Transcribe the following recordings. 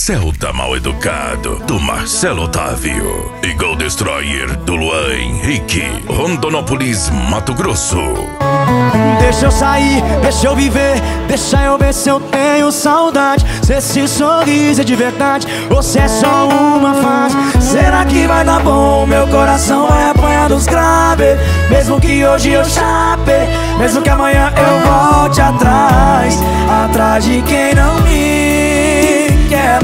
Celta Mal Educado, do Marcelo Otávio. Eagle Destroyer, do Luan Henrique, Rondonópolis, Mato Grosso. Deixa eu sair, deixa eu viver, deixa eu ver se eu tenho saudade. Se esse sorriso é de verdade ou se é só uma fase. Será que vai dar bom? Meu coração vai apanhar dos graves. Mesmo que hoje eu chape, mesmo que amanhã eu volte atrás, atrás de quem não me quer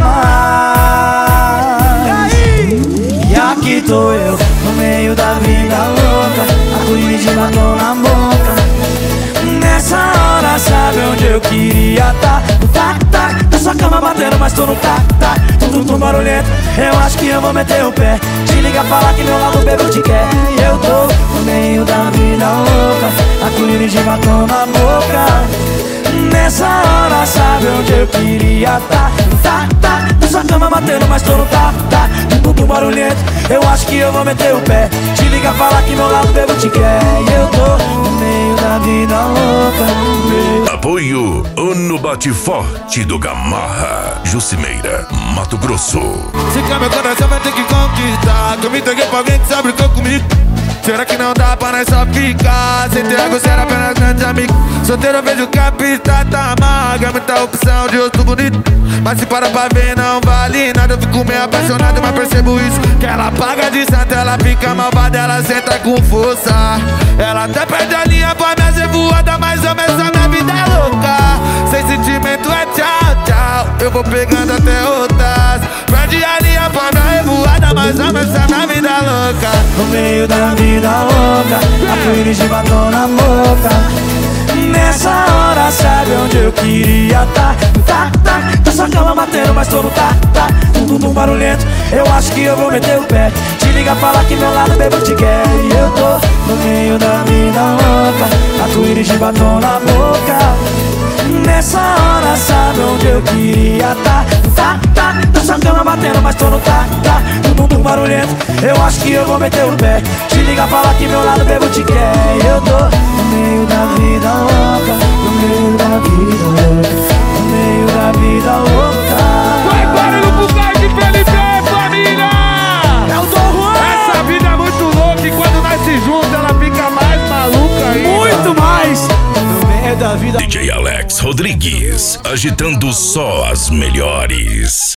mais. E aqui tô eu, no meio da vida louca, a colher de batom na boca. Nessa hora sabe onde eu queria tá? No tac-tac, na sua cama batendo, mas tô no tac-tac. Tudo barulhento, eu acho que eu vou meter o pé. Te liga, falar que meu lado bebo te quer. Eu tô no meio da vida louca, a colher de batom na boca. Nessa hora sabe onde eu queria tá? No tac-tac, na sua cama batendo, mas tô no tac-tac. Tudo barulhento, eu acho que eu vou meter o pé. Te liga, falar que meu lado bebo te quer. Eu tô no meio da vida louca. Apoio Ono Bate Forte do Gamarra, Jucimeira, Mato Grosso. Se quer meu coração vai ter que conquistar, que eu me entreguei pra alguém que sabe brincou comigo. Será que não dá pra nós só ficar? Sem ter água, será apenas grandes amigos. Solteiro eu vejo que a pista tá magra, muita opção de rosto bonito. Mas se para pra ver não vale nada. Eu fico meio apaixonado, mas percebo isso, que ela paga de santa, ela fica malvada, ela senta com força. Ela até perde a linha pra me ser voada, mas eu mesmo minha vida é louca. Sem sentimento é tchau, tchau, eu vou pegando até outras. Perde a linha pra me revoada, mas eu mesmo minha vida é louca. No meio da vida louca, a colher de batom na boca. Nessa hora sabe onde eu queria tá? No tac-tac, tá sua cama batendo, mas tô no tac-tac. Tudo barulhento, eu acho que eu vou meter o pé. Te liga, fala que meu lado bebo te quer. E eu tô no meio da vida louca, a colher de batom na boca. Nessa hora sabe onde eu queria tá? No tac-tac, tá sua cama batendo, mas tô no tac-tac. Tudo barulhento, eu acho que eu vou meter o pé. Te liga, fala que meu lado bebo te quer. E eu tô no meio da vida louca, no meio da vida louca, no meio da vida louca. Vai barulho pro Caio de Felipe, família! É o Dom Juan! Essa vida é muito louca e quando nós se juntos ela fica mais maluca ainda. Muito mais! No meio da vida. DJ Alex Rodrigues, agitando só as melhores.